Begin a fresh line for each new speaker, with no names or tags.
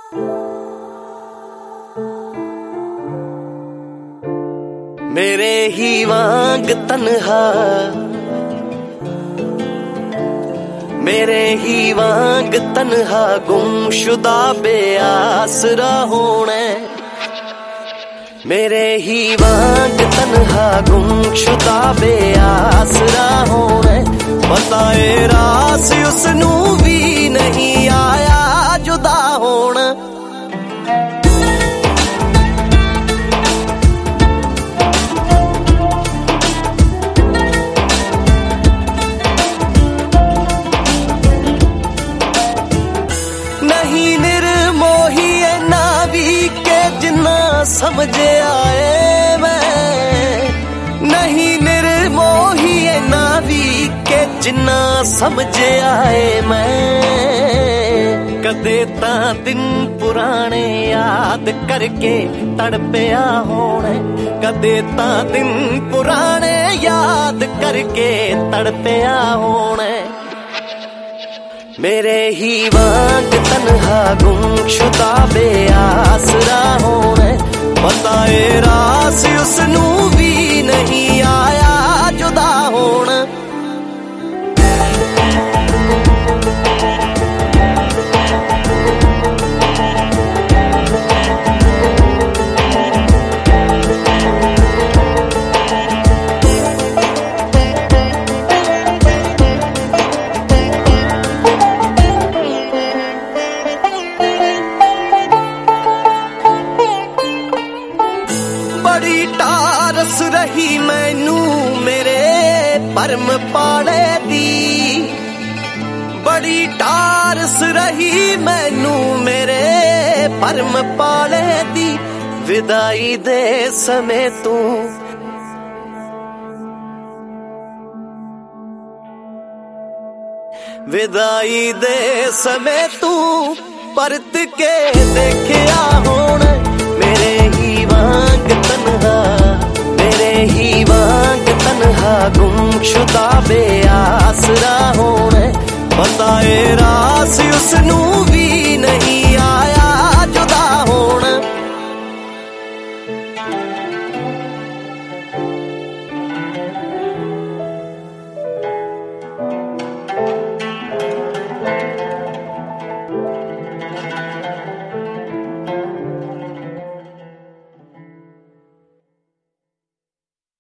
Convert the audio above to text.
मेरे ही वांग तन्हा, मेरे ही वांग तन्हा गुमशुदा बेआसरा होना, मेरे ही वांग तन्हा गुमशुदा बेआसरा होना। बताए रास उसनू भी नहीं आया जुदा होना। नहीं निर्मोही ना भी के जिन्ना समझे आए मैं, नहीं निर्मोही ना भी के जिन्ना समझे आए मैं। कदे ता दिन पुराने याद करके तड़पिया होने, कदे ता दिन पुराने याद करके तड़पिया होने। मेरे ही वांग तन्हा गुमशुदा बेआसरा होना। बताए रास उसनू भी नहीं आया जुदा होना। बड़ी टारस रही मैनू मेरे परम पाले दी, बड़ी टारस रही मैनू मेरे परम पाले दी। विदाई दे समय तू विदाई दे समय तू परत के देखिया होना। मेरे ही वांग तन्हा, मेरे ही वांग तन्हा गुमशुदा बेआसरा होना। बताए रास उसनू भी नहीं आया जुदा होना।